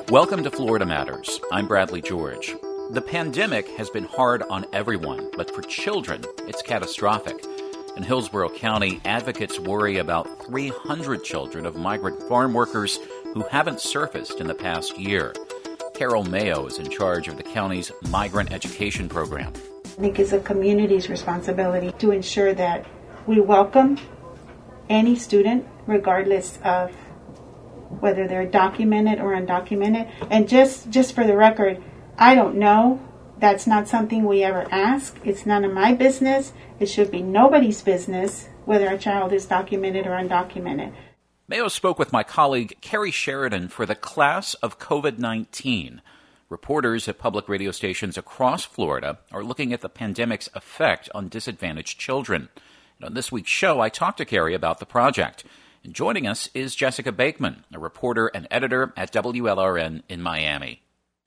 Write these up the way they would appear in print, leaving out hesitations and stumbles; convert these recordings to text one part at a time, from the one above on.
Welcome to Florida Matters. I'm Bradley George. The pandemic has been hard on everyone, but for children, it's catastrophic. In Hillsborough County, advocates worry about 300 children of migrant farm workers who haven't surfaced in the past year. Carol Mayo is in charge of the county's migrant education program. I think it's a community's responsibility to ensure that we welcome any student, regardless of whether they're documented or undocumented. And just for the record, I don't know. That's not something we ever ask. It's none of my business. It should be nobody's business whether a child is documented or undocumented. Mayo spoke with my colleague Carrie Sheridan for the class of COVID-19. Reporters at public radio stations across Florida are looking at the pandemic's effect on disadvantaged children. And on this week's show, I talked to Carrie about the project. And joining us is Jessica Bakeman, a reporter and editor at WLRN in Miami.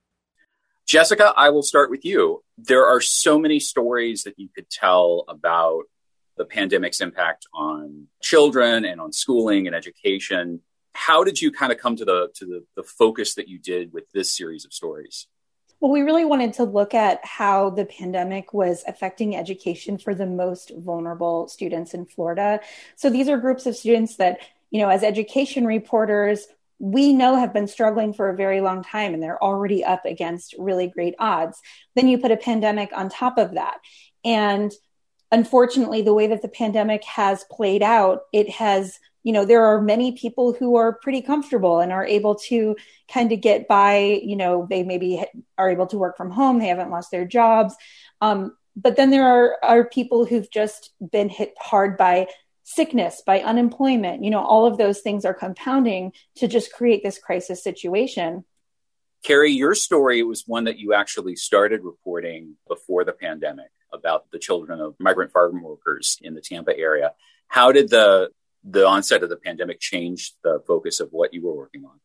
Jessica, I will start with you. There are so many stories that you could tell about the pandemic's impact on children and on schooling and education. How did you kind of come to the focus that you did with this series of stories? Well, we really wanted to look at how the pandemic was affecting education for the most vulnerable students in Florida. So these are groups of students that, as education reporters, we know have been struggling for a very long time, and they're already up against really great odds. Then you put a pandemic on top of that. And unfortunately, the way that the pandemic has played out, it has, there are many people who are pretty comfortable and are able to kind of get by, they maybe are able to work from home. They haven't lost their jobs. But then there are people who've just been hit hard by sickness, by unemployment. All of those things are compounding to just create this crisis situation. Carrie, your story was one that you actually started reporting before the pandemic about the children of migrant farm workers in the Tampa area. How did the onset of the pandemic change the focus of what you were working on?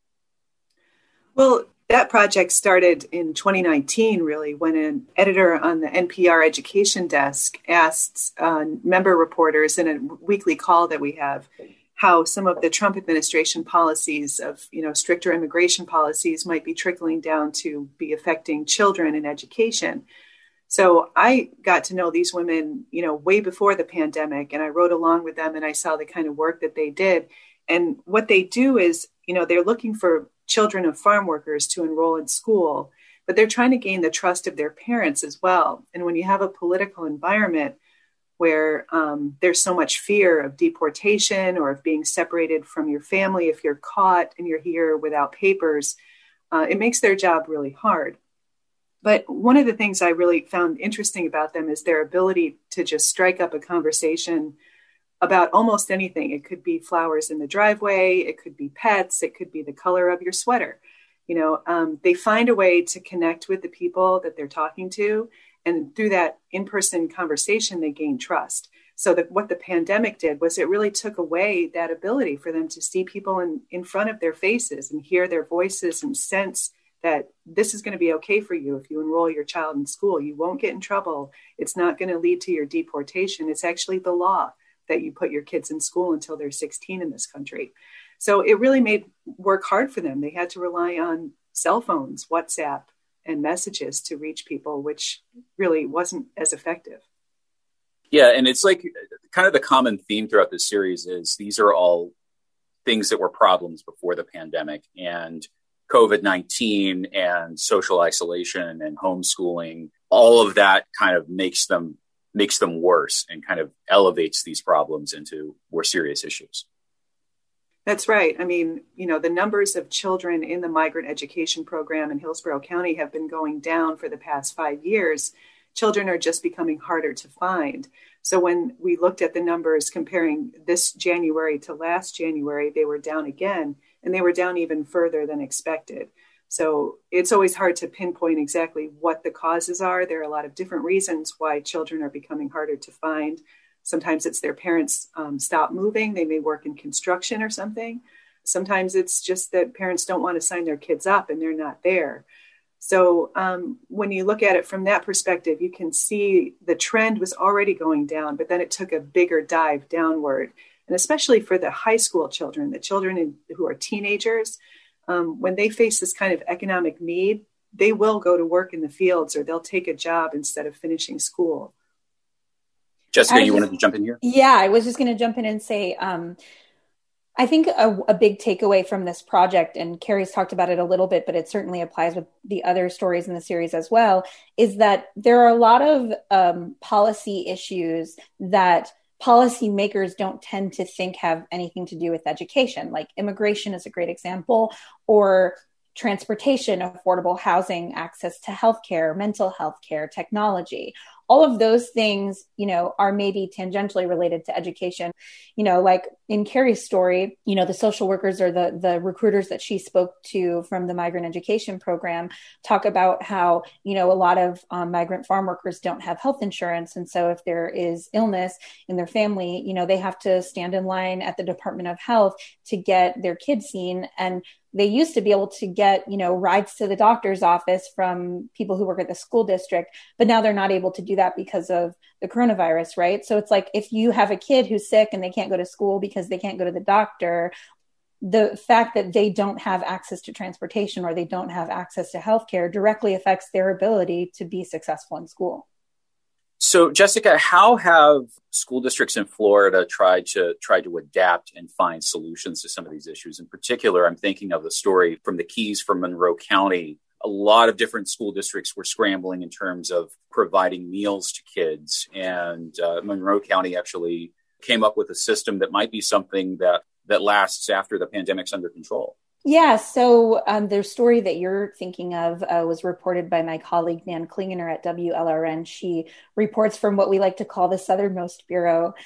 Well, that project started in 2019, really, when an editor on the NPR education desk asked member reporters in a weekly call that we have how some of the Trump administration policies of, stricter immigration policies might be trickling down to be affecting children in education. So I got to know these women, way before the pandemic, and I wrote along with them and I saw the kind of work that they did. And what they do is, they're looking for children of farm workers to enroll in school, but they're trying to gain the trust of their parents as well. And when you have a political environment where there's so much fear of deportation or of being separated from your family if you're caught and you're here without papers, it makes their job really hard. But one of the things I really found interesting about them is their ability to just strike up a conversation about almost anything. It could be flowers in the driveway, it could be pets, it could be the color of your sweater. They find a way to connect with the people that they're talking to. And through that in-person conversation, they gain trust. So what the pandemic did was it really took away that ability for them to see people in front of their faces and hear their voices and sense that this is going to be okay for you if you enroll your child in school. You won't get in trouble. It's not going to lead to your deportation. It's actually the law that you put your kids in school until they're 16 in this country. So it really made work hard for them. They had to rely on cell phones, WhatsApp, and messages to reach people, which really wasn't as effective. Yeah, and it's like kind of the common theme throughout this series is these are all things that were problems before the pandemic. And COVID-19 and social isolation and homeschooling, all of that kind of makes them worse and kind of elevates these problems into more serious issues. That's right. I mean, the numbers of children in the migrant education program in Hillsborough County have been going down for the past 5 years. Children are just becoming harder to find. So when we looked at the numbers comparing this January to last January, they were down again, and they were down even further than expected. So it's always hard to pinpoint exactly what the causes are. There are a lot of different reasons why children are becoming harder to find. Sometimes it's their parents stop moving. They may work in construction or something. Sometimes it's just that parents don't want to sign their kids up and they're not there. So when you look at it from that perspective, you can see the trend was already going down, but then it took a bigger dive downward. And especially for the high school children, the children who are teenagers, when they face this kind of economic need, they will go to work in the fields or they'll take a job instead of finishing school. Jessica, you wanted to jump in here? Yeah, I was just going to jump in and say, I think a big takeaway from this project, and Carrie's talked about it a little bit, but it certainly applies with the other stories in the series as well, is that there are a lot of policy issues that policymakers don't tend to think have anything to do with education. Like immigration is a great example, or transportation, affordable housing, access to healthcare, mental health care, technology. All of those things, are maybe tangentially related to education. Like in Carrie's story, the social workers or the recruiters that she spoke to from the migrant education program talk about how, a lot of migrant farm workers don't have health insurance. And so if there is illness in their family, they have to stand in line at the Department of Health to get their kids seen. And they used to be able to get, rides to the doctor's office from people who work at the school district, but now they're not able to do that because of the coronavirus, right? So it's like, if you have a kid who's sick and they can't go to school because they can't go to the doctor, the fact that they don't have access to transportation or they don't have access to healthcare directly affects their ability to be successful in school. So, Jessica, how have school districts in Florida tried to adapt and find solutions to some of these issues? In particular, I'm thinking of the story from the Keys from Monroe County. A lot of different school districts were scrambling in terms of providing meals to kids. And Monroe County actually came up with a system that might be something that lasts after the pandemic's under control. Yeah, so the story that you're thinking of was reported by my colleague, Nan Klingener at WLRN. She reports from what we like to call the Southernmost Bureau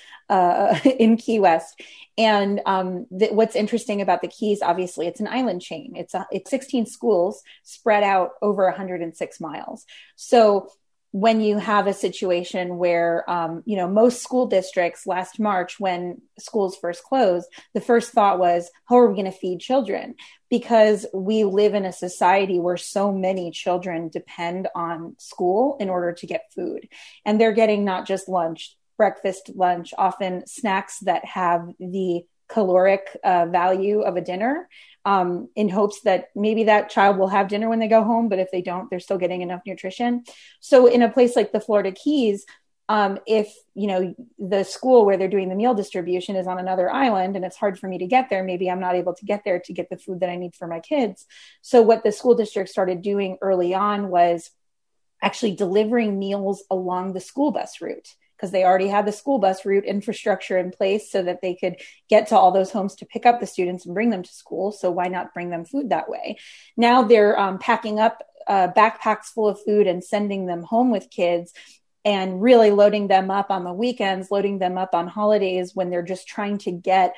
in Key West. And what's interesting about the Keys, obviously, it's an island chain. It's 16 schools spread out over 106 miles. So when you have a situation where, most school districts last March, when schools first closed, the first thought was, how are we going to feed children? Because we live in a society where so many children depend on school in order to get food. And they're getting not just lunch, breakfast, lunch, often snacks that have the caloric value of a dinner, in hopes that maybe that child will have dinner when they go home, but if they don't, they're still getting enough nutrition. So in a place like the Florida Keys, if, the school where they're doing the meal distribution is on another island and it's hard for me to get there, maybe I'm not able to get there to get the food that I need for my kids. So what the school district started doing early on was actually delivering meals along the school bus route, because they already had the school bus route infrastructure in place so that they could get to all those homes to pick up the students and bring them to school. So why not bring them food that way? Now they're packing up backpacks full of food and sending them home with kids, and really loading them up on the weekends, loading them up on holidays when they're just trying to get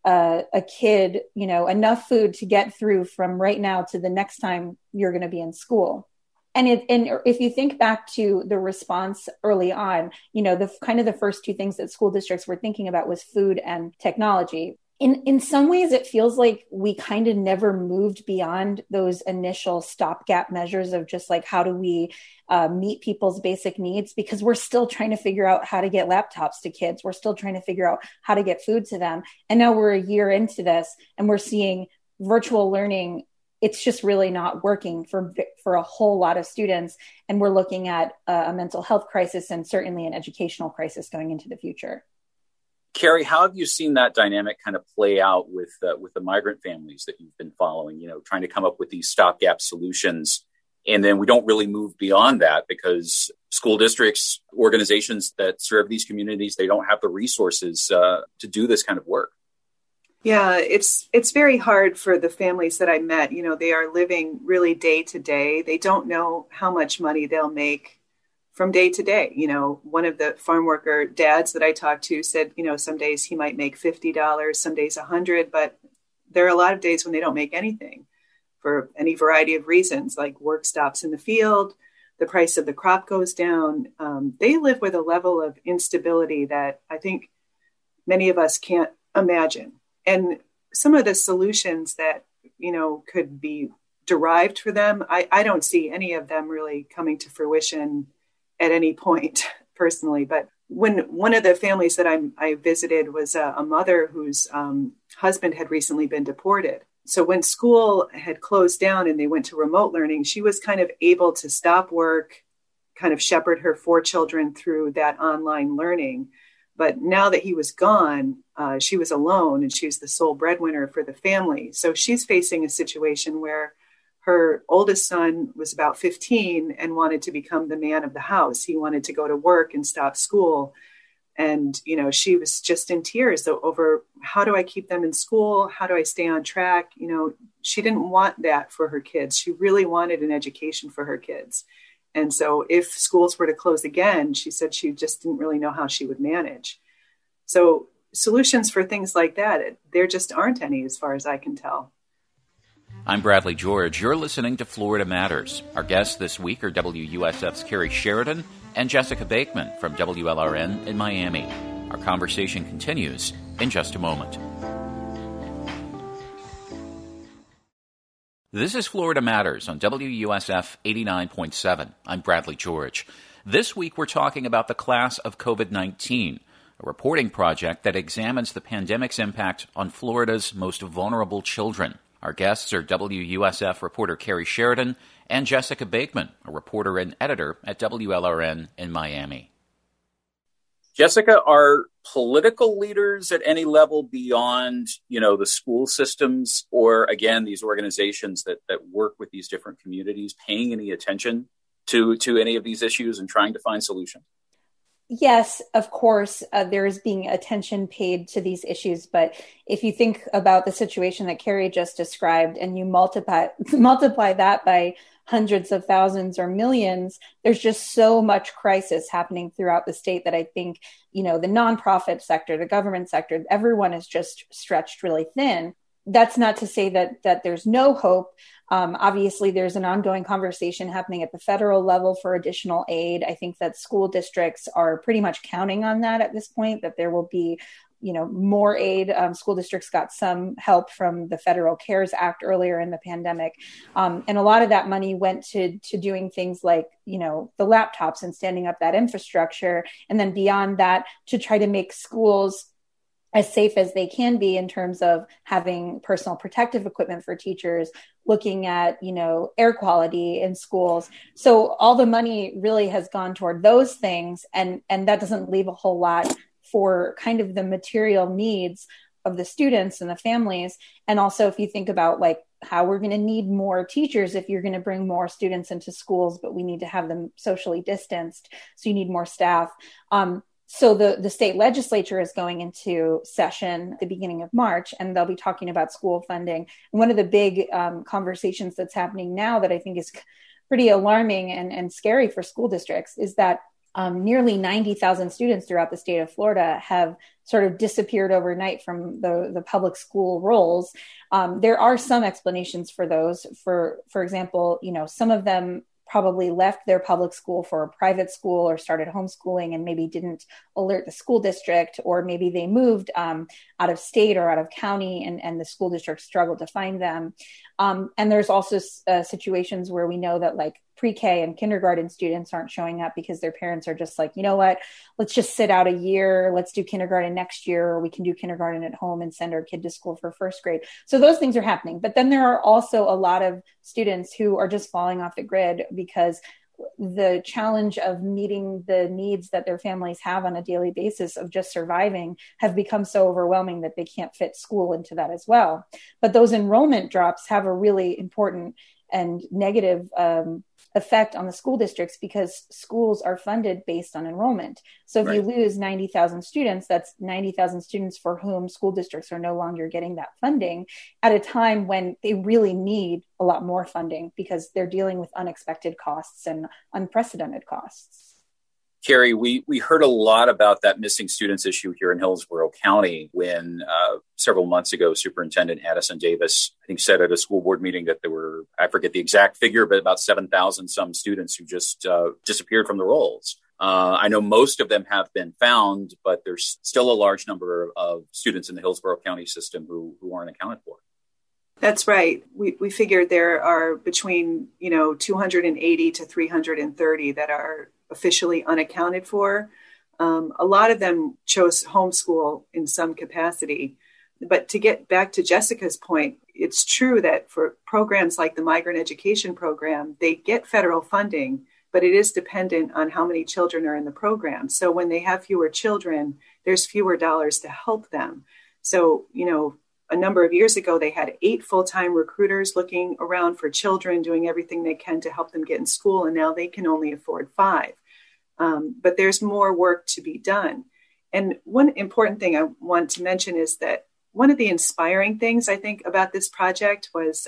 a kid, enough food to get through from right now to the next time you're going to be in school. And if you think back to the response early on, the first two things that school districts were thinking about was food and technology. In some ways, it feels like we kind of never moved beyond those initial stopgap measures of just like, how do we meet people's basic needs? Because we're still trying to figure out how to get laptops to kids. We're still trying to figure out how to get food to them. And now we're a year into this and we're seeing virtual learning. It's just really not working for a whole lot of students. And we're looking at a mental health crisis and certainly an educational crisis going into the future. Carrie, how have you seen that dynamic kind of play out with the migrant families that you've been following, trying to come up with these stopgap solutions? And then we don't really move beyond that because school districts, organizations that serve these communities, they don't have the resources to do this kind of work. Yeah, it's very hard for the families that I met. They are living really day to day. They don't know how much money they'll make from day to day. One of the farm worker dads that I talked to said, some days he might make $50, some days $100, but there are a lot of days when they don't make anything for any variety of reasons, like work stops in the field, the price of the crop goes down. They live with a level of instability that I think many of us can't imagine. And some of the solutions that, could be derived for them, I don't see any of them really coming to fruition at any point personally. But when one of the families that I visited was a mother whose husband had recently been deported. So when school had closed down and they went to remote learning, she was kind of able to stop work, kind of shepherd her 4 children through that online learning. But now that he was gone, she was alone and she was the sole breadwinner for the family. So she's facing a situation where her oldest son was about 15 and wanted to become the man of the house. He wanted to go to work and stop school. And, she was just in tears over how do I keep them in school? How do I stay on track? She didn't want that for her kids. She really wanted an education for her kids. And so if schools were to close again, she said she just didn't really know how she would manage. So solutions for things like that, there just aren't any as far as I can tell. I'm Bradley George. You're listening to Florida Matters. Our guests this week are WUSF's Carrie Sheridan and Jessica Bakeman from WLRN in Miami. Our conversation continues in just a moment. This is Florida Matters on WUSF 89.7. I'm Bradley George. This week we're talking about the class of COVID-19, a reporting project that examines the pandemic's impact on Florida's most vulnerable children. Our guests are WUSF reporter Carrie Sheridan and Jessica Bakeman, a reporter and editor at WLRN in Miami. Jessica, are political leaders at any level beyond, the school systems or, again, these organizations that work with these different communities paying any attention to any of these issues and trying to find solutions? Yes, of course, there is being attention paid to these issues. But if you think about the situation that Carrie just described and you multiply that by hundreds of thousands or millions, there's just so much crisis happening throughout the state that I think, the nonprofit sector, the government sector, everyone is just stretched really thin. That's not to say that there's no hope. Obviously, there's an ongoing conversation happening at the federal level for additional aid. I think that school districts are pretty much counting on that at this point, that there will be, more aid. School districts got some help from the Federal CARES Act earlier in the pandemic. And a lot of that money went to doing things like, the laptops and standing up that infrastructure. And then beyond that, to try to make schools as safe as they can be in terms of having personal protective equipment for teachers, looking at, air quality in schools. So all the money really has gone toward those things. And that doesn't leave a whole lot for kind of the material needs of the students and the families. And also, if you think about how we're going to need more teachers if you're going to bring more students into schools, but we need to have them socially distanced. So you need more staff. So the state legislature is going into session at the beginning of March, and they'll be talking about school funding. And one of the big conversations that's happening now that I think is pretty alarming and scary for school districts is that nearly 90,000 students throughout the state of Florida have sort of disappeared overnight from the public school rolls. There are some explanations for those. For example, some of them probably left their public school for a private school or started homeschooling and maybe didn't alert the school district, or maybe they moved out of state or out of county and the school district struggled to find them. And there's also situations where we know that pre-K and kindergarten students aren't showing up because their parents are just like, you know what, let's just sit out a year. Let's do kindergarten next year, or we can do kindergarten at home and send our kid to school for first grade. So those things are happening. But then there are also a lot of students who are just falling off the grid because the challenge of meeting the needs that their families have on a daily basis of just surviving have become so overwhelming that they can't fit school into that as well. But those enrollment drops have a really important and negative effect on the school districts because schools are funded based on enrollment. So if you lose 90,000 students, that's 90,000 students for whom school districts are no longer getting that funding at a time when they really need a lot more funding because they're dealing with unexpected costs and unprecedented costs. Carrie, we heard a lot about that missing students issue here in Hillsborough County when several months ago, Superintendent Addison Davis, I think, said at a school board meeting that there were, I forget the exact figure, but about 7,000 some students who just disappeared from the rolls. I know most of them have been found, but there's still a large number of students in the Hillsborough County system who aren't accounted for. That's right. We figured there are between 280 to 330 that are officially unaccounted for. A lot of them chose homeschool in some capacity. But to get back to Jessica's point, it's true that for programs like the Migrant Education Program, they get federal funding, but it is dependent on how many children are in the program. So when they have fewer children, there's fewer dollars to help them. So, a number of years ago, they had 8 full-time recruiters looking around for children, doing everything they can to help them get in school. And now they can only afford 5. But there's more work to be done. And one important thing I want to mention is that one of the inspiring things I think about this project was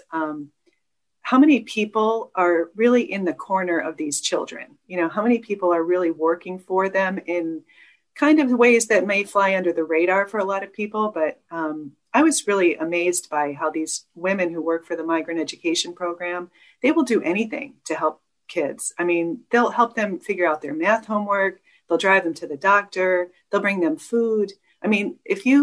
how many people are really in the corner of these children. How many people are really working for them in kind of ways that may fly under the radar for a lot of people. But I was really amazed by how these women who work for the Migrant Education Program, they will do anything to help kids. I mean, they'll help them figure out their math homework. They'll drive them to the doctor. They'll bring them food. I mean,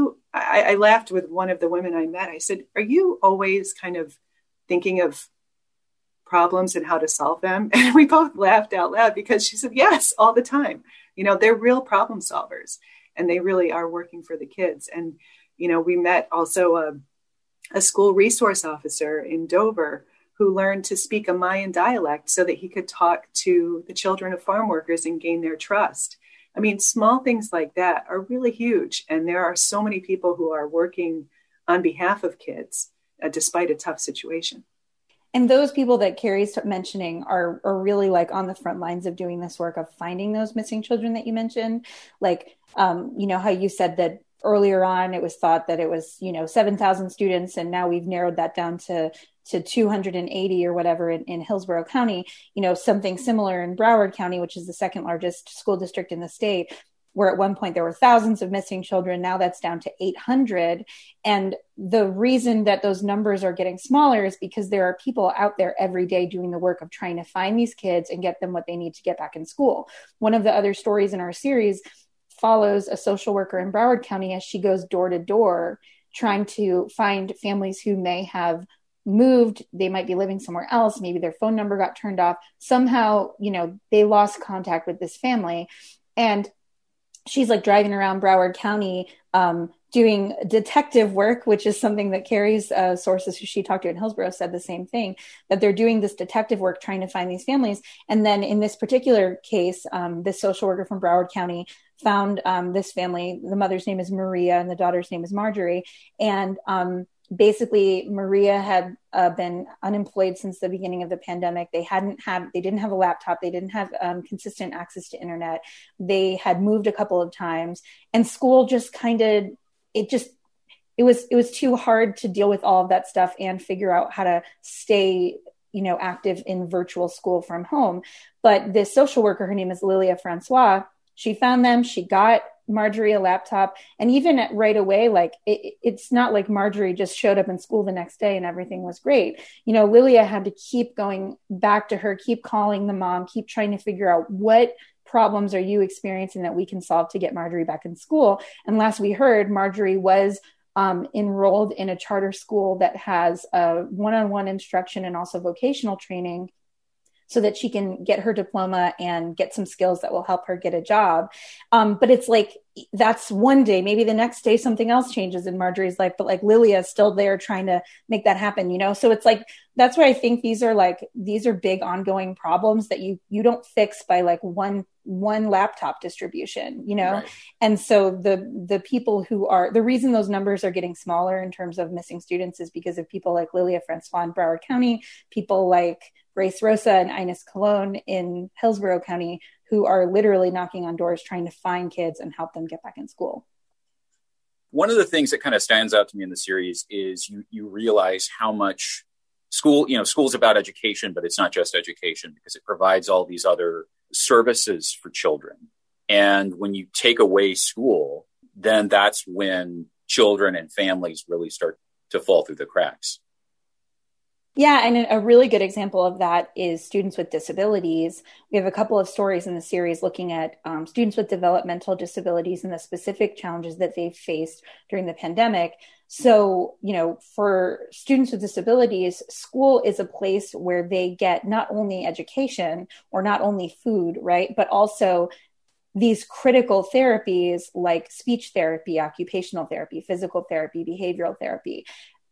I laughed with one of the women I met. I said, are you always kind of thinking of problems and how to solve them? And we both laughed out loud because she said, yes, all the time. They're real problem solvers and they really are working for the kids. And, we met also a school resource officer in Dover who learned to speak a Mayan dialect so that he could talk to the children of farm workers and gain their trust. I mean, small things like that are really huge. And there are so many people who are working on behalf of kids, despite a tough situation. And those people that Carrie's mentioning are really like on the front lines of doing this work of finding those missing children that you mentioned. Like, how you said that earlier on, it was thought that it was, 7,000 students. And now we've narrowed that down to 280 or whatever in Hillsborough County, something similar in Broward County, which is the second largest school district in the state, where at one point there were thousands of missing children. Now that's down to 800. And the reason that those numbers are getting smaller is because there are people out there every day doing the work of trying to find these kids and get them what they need to get back in school. One of the other stories in our series follows a social worker in Broward County as she goes door to door trying to find families who may have moved. They might be living somewhere else. Maybe their phone number got turned off. Somehow, they lost contact with this family. And she's like driving around Broward County, doing detective work, which is something that Carrie's sources who she talked to in Hillsborough said the same thing, that they're doing this detective work, trying to find these families. And then in this particular case, this social worker from Broward County found this family. The mother's name is Maria and the daughter's name is Marjorie. And basically Maria had been unemployed since the beginning of the pandemic. They didn't have a laptop. They didn't have consistent access to internet. They had moved a couple of times, and school just it was too hard to deal with all of that stuff and figure out how to stay, active in virtual school from home. But this social worker, her name is Lilia Francois, she found them, she got Marjorie a laptop, and even right away, like it's not like Marjorie just showed up in school the next day and everything was great. Lilia had to keep going back to her, keep calling the mom, keep trying to figure out what problems are you experiencing that we can solve to get Marjorie back in school. And last we heard, Marjorie was enrolled in a charter school that has one-on-one instruction and also vocational training, so that she can get her diploma and get some skills that will help her get a job. But it's like, that's one day, maybe the next day something else changes in Marjorie's life, but like Lilia is still there trying to make that happen, So it's like, that's why I think these are big ongoing problems that you don't fix by like one laptop distribution, Right. And so the people the reason those numbers are getting smaller in terms of missing students is because of people like Lilia Francois in Broward County, people like Grace Rosa and Ines Colon in Hillsborough County, who are literally knocking on doors trying to find kids and help them get back in school. One of the things that kind of stands out to me in the series is you realize how much school's about education, but it's not just education, because it provides all these other services for children. And when you take away school, then that's when children and families really start to fall through the cracks. Yeah, and a really good example of that is students with disabilities. We have a couple of stories in the series looking at students with developmental disabilities and the specific challenges that they've faced during the pandemic. So, for students with disabilities, school is a place where they get not only education or not only food, right, but also these critical therapies like speech therapy, occupational therapy, physical therapy, behavioral therapy.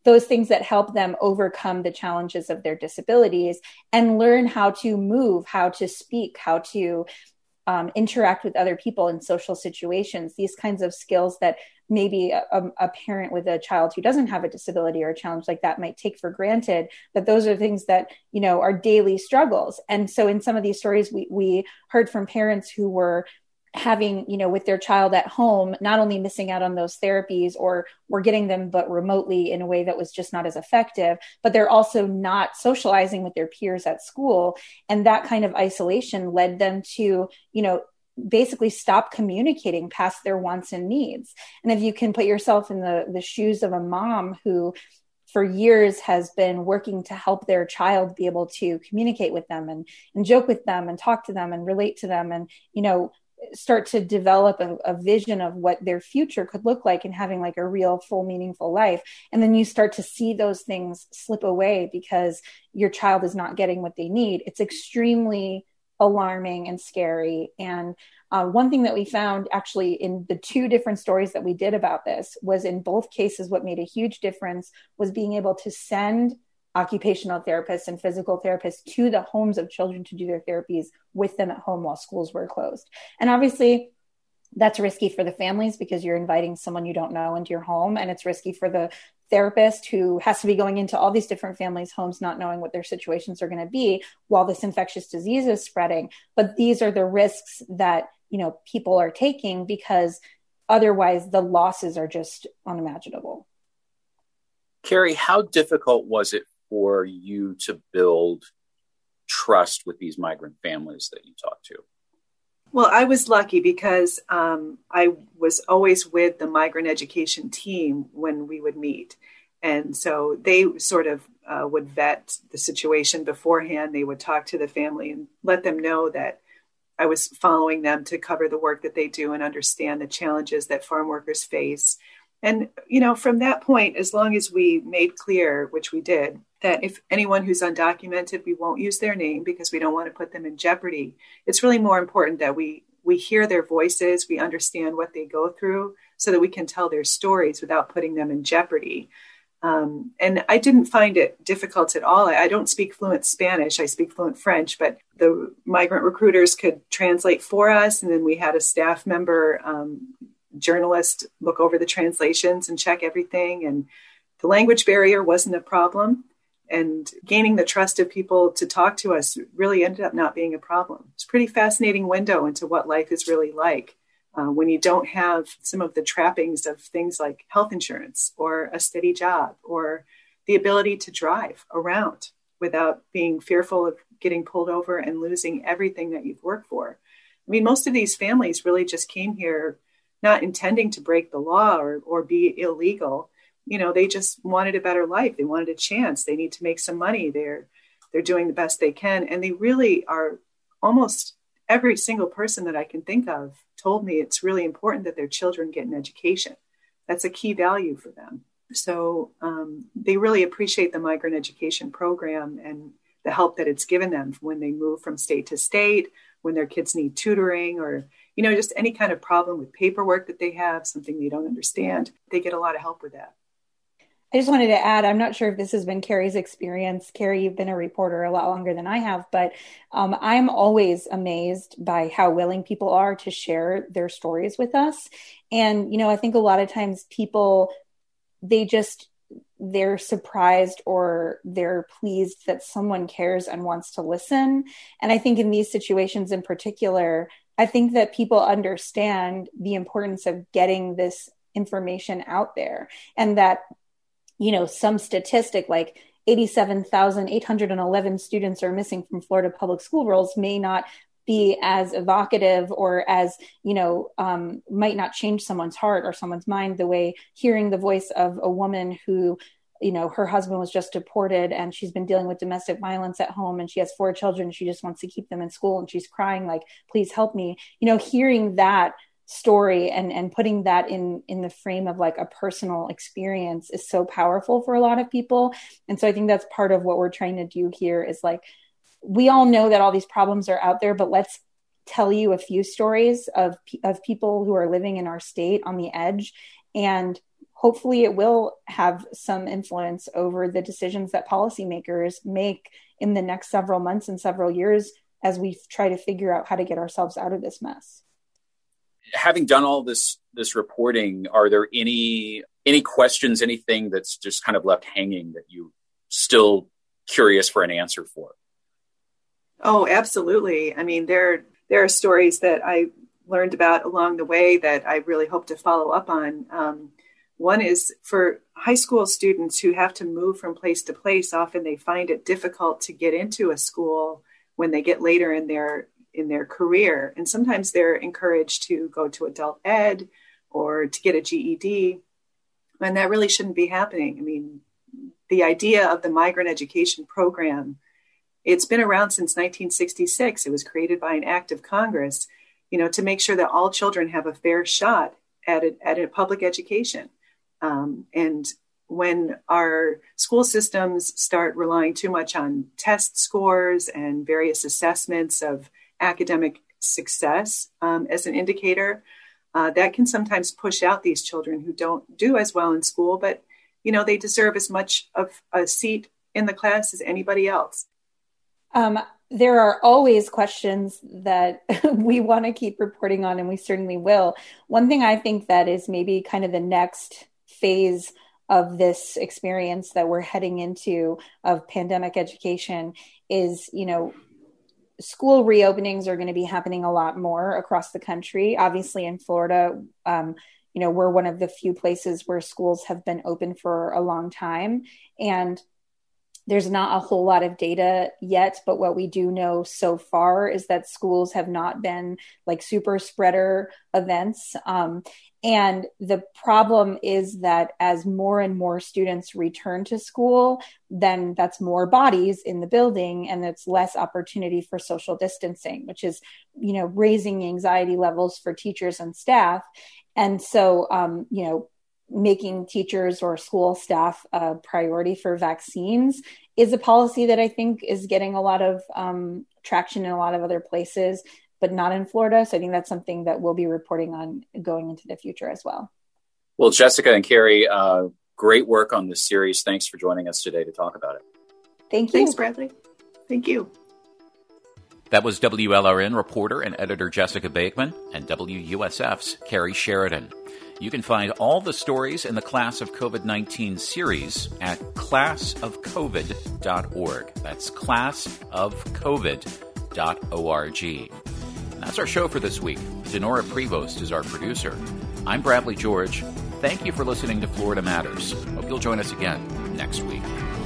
those things that help them overcome the challenges of their disabilities and learn how to move, how to speak, how to interact with other people in social situations, these kinds of skills that maybe a parent with a child who doesn't have a disability or a challenge like that might take for granted, but those are things that, you know, are daily struggles. And so in some of these stories, we heard from parents who were having, you know, with their child at home, not only missing out on those therapies or getting them, but remotely in a way that was just not as effective, but they're also not socializing with their peers at school. And that kind of isolation led them to, you know, basically stop communicating past their wants and needs. And if you can put yourself in the shoes of a mom who for years has been working to help their child be able to communicate with them and joke with them and talk to them and relate to them and, you know, start to develop a vision of what their future could look like and having like a real full meaningful life. And then you start to see those things slip away because your child is not getting what they need. It's extremely alarming and scary. And one thing that we found actually in the two different stories that we did about this was in both cases, what made a huge difference was being able to send occupational therapists and physical therapists to the homes of children to do their therapies with them at home while schools were closed. And obviously that's risky for the families because you're inviting someone you don't know into your home. And it's risky for the therapist who has to be going into all these different families' homes, not knowing what their situations are going to be while this infectious disease is spreading. But these are the risks that, you know, people are taking because otherwise the losses are just unimaginable. Carrie, how difficult was it for you to build trust with these migrant families that you talked to? Well, I was lucky because I was always with the migrant education team when we would meet. And so they sort of would vet the situation beforehand. They would talk to the family and let them know that I was following them to cover the work that they do and understand the challenges that farm workers face. And, you know, from that point, as long as we made clear, which we did, that if anyone who's undocumented, we won't use their name because we don't want to put them in jeopardy. It's really more important that we hear their voices, we understand what they go through so that we can tell their stories without putting them in jeopardy. And I didn't find it difficult at all. I don't speak fluent Spanish. I speak fluent French, but the migrant recruiters could translate for us. And then we had a staff member, journalist, look over the translations and check everything. And the language barrier wasn't a problem. And gaining the trust of people to talk to us really ended up not being a problem. It's a pretty fascinating window into what life is really like when you don't have some of the trappings of things like health insurance or a steady job or the ability to drive around without being fearful of getting pulled over and losing everything that you've worked for. I mean, most of these families really just came here not intending to break the law or be illegal. You know, they just wanted a better life. They wanted a chance. They need to make some money. They're doing the best they can. And they really are, almost every single person that I can think of told me it's really important that their children get an education. That's a key value for them. So they really appreciate the migrant education program and the help that it's given them when they move from state to state, when their kids need tutoring or, you know, just any kind of problem with paperwork that they have, something they don't understand. They get a lot of help with that. I just wanted to add, I'm not sure if this has been Carrie's experience. Carrie, you've been a reporter a lot longer than I have, but I'm always amazed by how willing people are to share their stories with us. And, you know, I think a lot of times people, they're surprised or they're pleased that someone cares and wants to listen. And I think in these situations in particular, I think that people understand the importance of getting this information out there and that, you know, some statistic like 87,811 students are missing from Florida public school rolls may not be as evocative or as, you know, might not change someone's heart or someone's mind the way hearing the voice of a woman who, you know, her husband was just deported and she's been dealing with domestic violence at home and she has 4 children. She just wants to keep them in school and she's crying like, please help me. You know, hearing that story and putting that in the frame of like a personal experience is so powerful for a lot of people. And so I think that's part of what we're trying to do here is like, we all know that all these problems are out there, but let's tell you a few stories of people who are living in our state on the edge and hopefully it will have some influence over the decisions that policymakers make in the next several months and several years as we try to figure out how to get ourselves out of this mess. Having done all this reporting, are there any questions, anything that's just kind of left hanging that you still curious for an answer for? Oh, absolutely. I mean, there are stories that I learned about along the way that I really hope to follow up on. One is for high school students who have to move from place to place. Often they find it difficult to get into a school when they get later in their career. And sometimes they're encouraged to go to adult ed or to get a GED. And that really shouldn't be happening. I mean, the idea of the migrant education program, it's been around since 1966. It was created by an act of Congress, to make sure that all children have a fair shot at a public education. And when our school systems start relying too much on test scores and various assessments of academic success as an indicator, that can sometimes push out these children who don't do as well in school, but they deserve as much of a seat in the class as anybody else. There are always questions that we want to keep reporting on, and we certainly will. One thing I think that is maybe kind of the next phase of this experience that we're heading into of pandemic education is, school reopenings are going to be happening a lot more across the country. Obviously in Florida, we're one of the few places where schools have been open for a long time. And there's not a whole lot of data yet, but what we do know so far is that schools have not been like super spreader events. And the problem is that as more and more students return to school, then that's more bodies in the building and it's less opportunity for social distancing, which is, raising anxiety levels for teachers and staff. And so, making teachers or school staff a priority for vaccines is a policy that I think is getting a lot of traction in a lot of other places, but not in Florida. So I think that's something that we'll be reporting on going into the future as well. Well, Jessica and Carrie, great work on this series. Thanks for joining us today to talk about it. Thank you. Thanks, Bradley. Thank you. That was WLRN reporter and editor Jessica Bakeman and WUSF's Carrie Sheridan. You can find all the stories in the Class of COVID-19 series at classofcovid.org. That's classofcovid.org. And that's our show for this week. Denora Prevost is our producer. I'm Bradley George. Thank you for listening to Florida Matters. Hope you'll join us again next week.